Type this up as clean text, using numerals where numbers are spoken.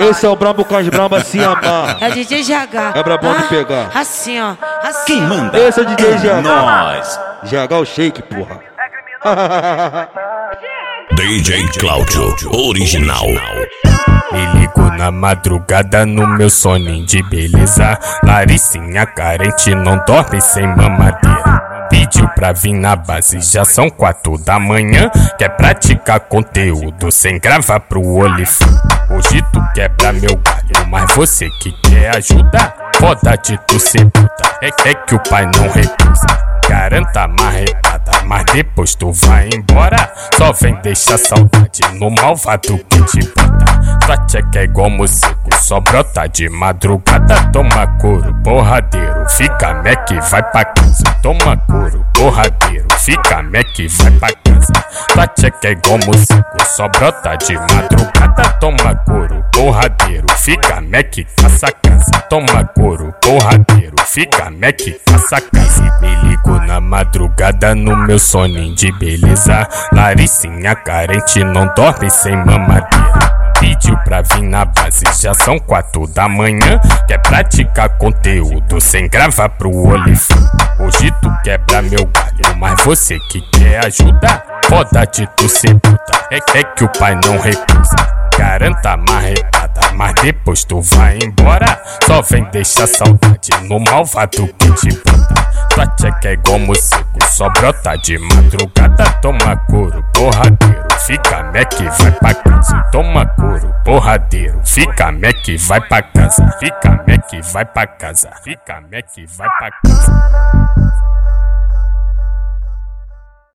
Esse é o brabo com as brabas se amar. É o DJ GH. É brabão de pegar. Assim, ó. Assim, Quem ó. manda? Esse é o DJ GH. Nós. GH o shake, porra. DJ Cláudio, original. Me ligo na madrugada no meu soninho de beleza. Laricinha carente não dorme sem mamadeira. Pediu pra vir na base, já são 4 da manhã. Quer praticar conteúdo sem gravar pro olifante. Hoje tu quebra meu galho, mas você que quer ajudar. Foda de tu ser puta, é que o pai não recusa. Garanta marretada, mas depois tu vai embora. Só vem deixar saudade no malvado que te bota. Sua tcheca é igual morcego, só brota de madrugada. Toma couro, porradeiro, fica mec e vai pra casa. Toma couro, porradeiro, fica mec e vai pra casa. Sua tcheca é igual morcego, só brota de madrugada. Toma couro, porradeiro, fica mec e faça casa. Toma couro, porradeiro, fica mec e faça casa. Me ligo na madrugada no meu soninho de beleza. Laricinha carente não dorme sem mamadeira. Pediu pra vir na base, já são 4 da manhã. Quer praticar conteúdo sem gravar pro olifante. Hoje tu quebra meu galho, mas você que quer ajudar. Foda de tu ser puta, é que o pai não recusa. Garanta marretada, mas depois tu vai embora. Só vem deixar saudade no malvado que te bota. Tua tcheca é igual morcego, só brota de madrugada. Toma couro, porradeiro, fica mec e vai pra casa. Toma couro, porradeiro, fica mec e vai pra casa. Fica mec e vai pra casa. Fica mec e vai pra casa.